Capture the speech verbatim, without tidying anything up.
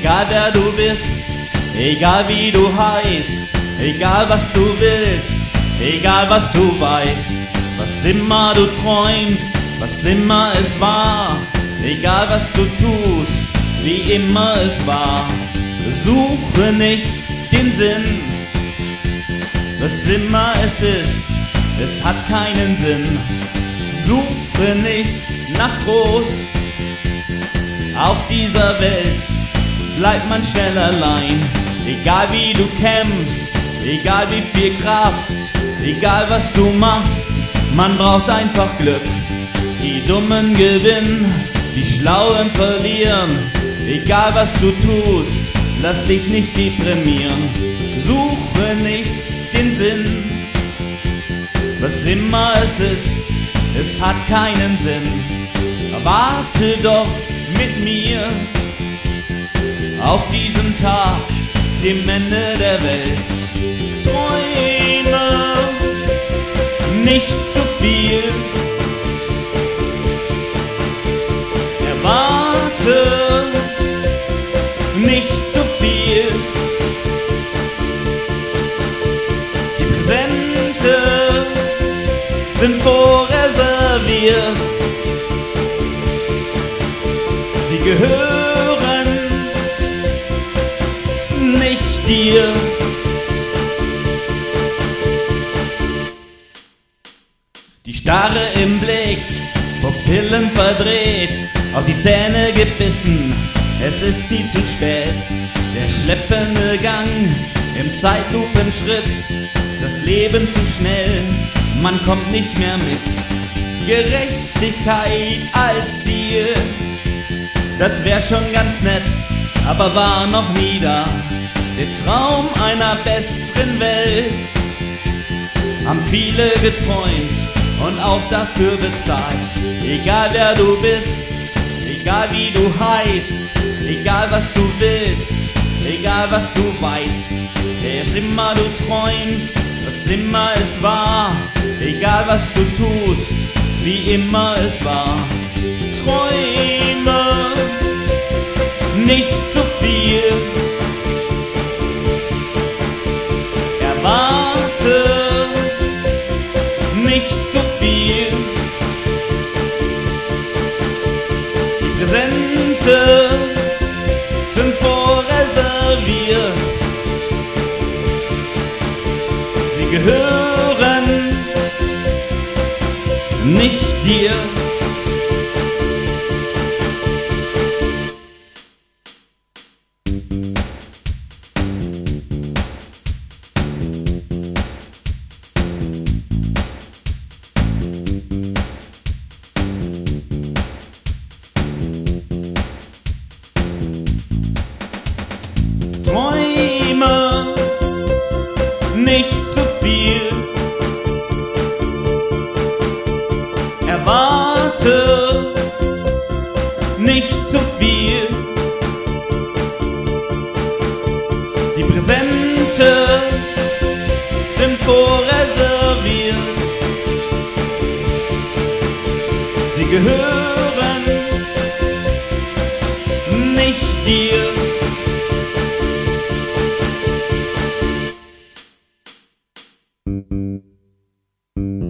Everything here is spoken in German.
Egal wer du bist, egal wie du heißt, egal was du willst, egal was du weißt, was immer du träumst, was immer es war, egal was du tust, wie immer es war, suche nicht den Sinn, was immer es ist, es hat keinen Sinn, suche nicht nach Trost, auf dieser Welt bleibt man schnell allein, egal wie du kämpfst, egal wie viel Kraft, egal was du machst, man braucht einfach Glück. Die Dummen gewinnen, die Schlauen verlieren, egal was du tust, lass dich nicht deprimieren. Suche nicht den Sinn, was immer es ist, es hat keinen Sinn. Warte doch mit mir auf diesen Tag, dem Ende der Welt. Träume nicht zu viel, erwarte nicht zu viel. Die Präsente sind vorreserviert, sie gehören nicht dir. Die Starre im Blick, Pupillen verdreht, auf die Zähne gebissen, es ist nie zu spät. Der schleppende Gang im Zeitlupenschritt, das Leben zu schnell, man kommt nicht mehr mit. Gerechtigkeit als Ziel, das wär schon ganz nett, aber war noch nie da. Der Traum einer besseren Welt haben viele geträumt und auch dafür bezahlt. Egal wer du bist, egal wie du heißt, egal was du willst, egal was du weißt, wer immer du träumst, was immer es war, egal was du tust, wie immer es war. Träume nicht zu viel, erwarte nicht zu viel. Die Präsente sind vorreserviert, sie gehören nicht dir. Träume nicht zu viel, erwarte nicht zu viel. Die Präsente sind vorreserviert, sie gehören nicht dir. Thank you.